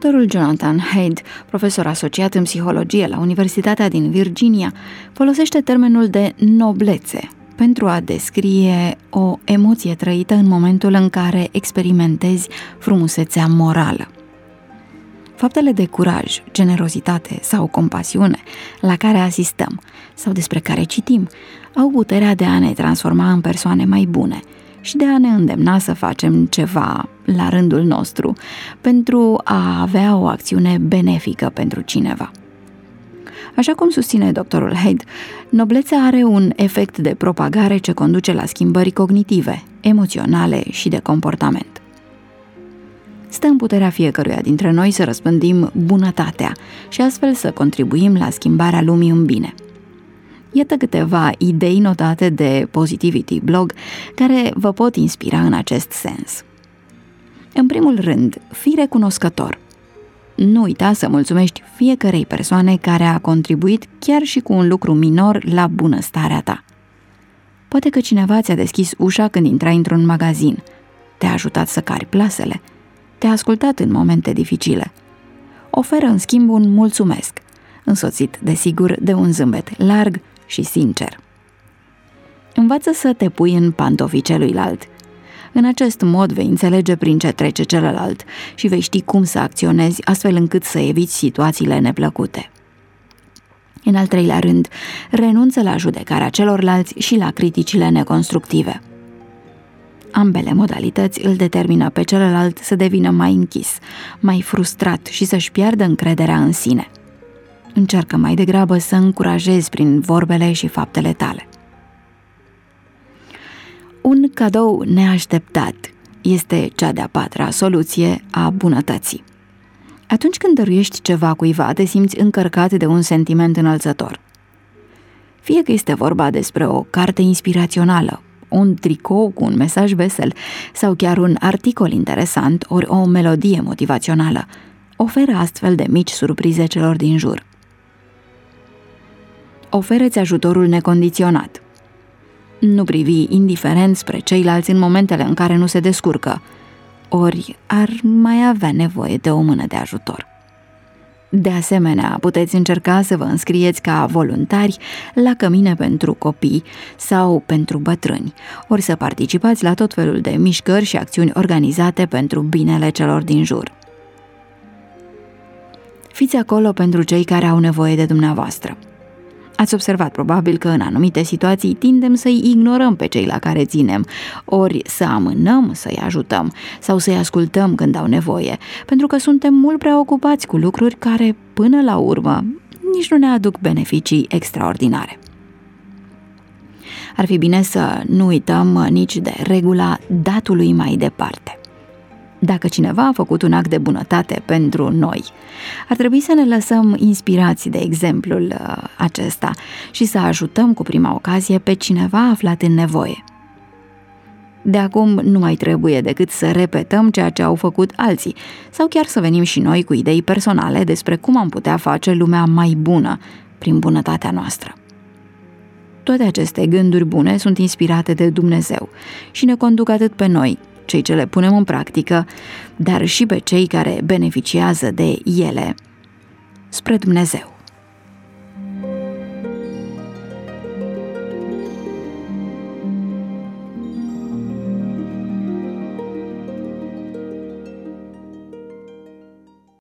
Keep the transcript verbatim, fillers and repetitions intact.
Doctorul Jonathan Haidt, profesor asociat în psihologie la Universitatea din Virginia, folosește termenul de noblețe pentru a descrie o emoție trăită în momentul în care experimentezi frumusețea morală. Faptele de curaj, generozitate sau compasiune la care asistăm sau despre care citim au puterea de a ne transforma în persoane mai bune și de a ne îndemna să facem ceva la rândul nostru pentru a avea o acțiune benefică pentru cineva. Așa cum susține doctorul Haidt, noblețea are un efect de propagare ce conduce la schimbări cognitive, emoționale și de comportament. Stă în puterea fiecăruia dintre noi să răspândim bunătatea și astfel să contribuim la schimbarea lumii în bine. Iată câteva idei notate de Positivity Blog care vă pot inspira în acest sens. În primul rând, fii recunoscător. Nu uita să mulțumești fiecărei persoane care a contribuit chiar și cu un lucru minor la bunăstarea ta. Poate că cineva ți-a deschis ușa când intrai într-un magazin, te-a ajutat să cari plasele, te-a ascultat în momente dificile. Oferă în schimb un mulțumesc, însoțit, desigur, de un zâmbet larg și sincer. Învață să te pui în pantofii celuilalt. În acest mod vei înțelege prin ce trece celălalt și vei ști cum să acționezi astfel încât să eviți situațiile neplăcute. În al treilea rând, renunță la judecarea celorlalți și la criticile neconstructive. Ambele modalități îl determină pe celălalt să devină mai închis, mai frustrat și să-și piardă încrederea în sine. Încearcă mai degrabă să încurajezi prin vorbele și faptele tale. Un cadou neașteptat este cea de-a patra soluție a bunătății. Atunci când dăruiești ceva cuiva, te simți încărcat de un sentiment înălțător. Fie că este vorba despre o carte inspirațională, un tricou cu un mesaj vesel sau chiar un articol interesant ori o melodie motivațională, oferă astfel de mici surprize celor din jur. Oferă-ți ajutorul necondiționat. Nu privi indiferent spre ceilalți în momentele în care nu se descurcă, ori ar mai avea nevoie de o mână de ajutor. De asemenea, puteți încerca să vă înscrieți ca voluntari la cămine pentru copii sau pentru bătrâni, ori să participați la tot felul de mișcări și acțiuni organizate pentru binele celor din jur. Fiți acolo pentru cei care au nevoie de dumneavoastră. Ați observat probabil că în anumite situații tindem să-i ignorăm pe cei la care ținem, ori să amânăm să-i ajutăm sau să-i ascultăm când au nevoie, pentru că suntem mult prea ocupați cu lucruri care, până la urmă, nici nu ne aduc beneficii extraordinare. Ar fi bine să nu uităm nici de regula datului mai departe. Dacă cineva a făcut un act de bunătate pentru noi, ar trebui să ne lăsăm inspirați de exemplul acesta și să ajutăm cu prima ocazie pe cineva aflat în nevoie. De acum nu mai trebuie decât să repetăm ceea ce au făcut alții sau chiar să venim și noi cu idei personale despre cum am putea face lumea mai bună prin bunătatea noastră. Toate aceste gânduri bune sunt inspirate de Dumnezeu și ne conduc atât pe noi, cei ce le punem în practică, dar și pe cei care beneficiază de ele, spre Dumnezeu.